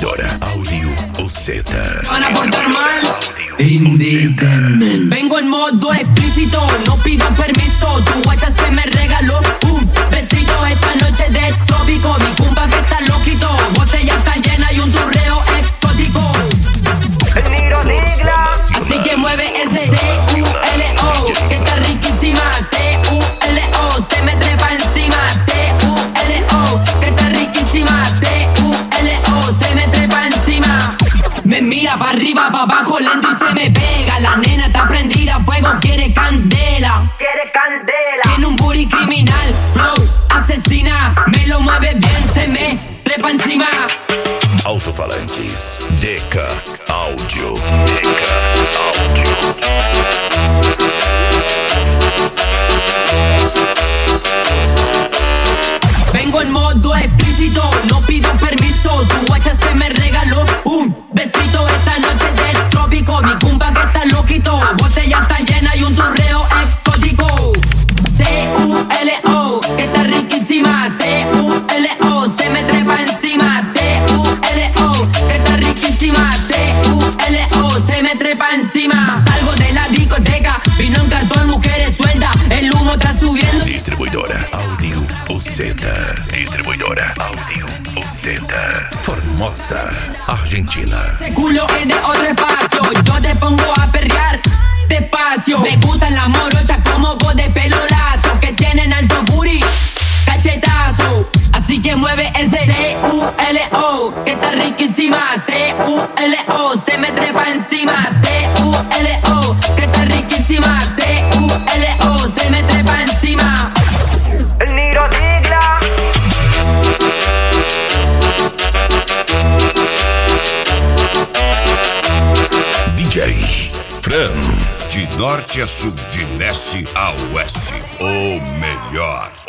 Distribuidora Audio UZ. Van a portar mal, invítenme. Vengo en modo explícito, no pidan permiso. Tu guacha se me regaló un besito esta noche de trópico. Mi cumpa que está loquito, la botella está llena y un turreo exótico. El Niro Nigla, así que mueve ese C-U-L-O, que está riquísima. C-U-L-O, se me trepa encima. C-U-L-O, que está riquísima. C-U-L-O, se me trepa encima. Me mira pa' arriba, pa' abajo, lento y se me pega. La nena está prendida a fuego, quiere candela. Quiere candela. Tiene un booty criminal, flow, asesina. Me lo mueve bien, se me trepa encima. Alto-falantes DK Audio. Vengo en modo explícito, no pido permiso. Tu guacha se me regaló un besito esta noche del trópico. Mi cumpa que está loquito, la botella está llena y un turreo exótico. C-U-L-O, que está riquísima. C-U-L-O, se me trepa encima. C-U-L-O, que está riquísima. C-U-L-O, se me trepa encima. Salgo de la discoteca, vino un cartón, mujeres sueltas. El humo está subiendo. Distribuidora Audio UZ. Distribuidora Audio UZ. Formosa, Argentina. Este culo es de otro espacio, yo te pongo a perrear despacio. Me gustan las morochas como vos de pelo lazo, que tienen alto booty, cachetazo. Así que mueve ese C-U-L-O, que está riquísima. C-U-L-O, se me trepa encima. C-U-L-O, que está riquísima. C-U-L-O, se me trepa encima. El Niro Nigla. DJ Fran. De norte a sul, de leste a oeste, o melhor.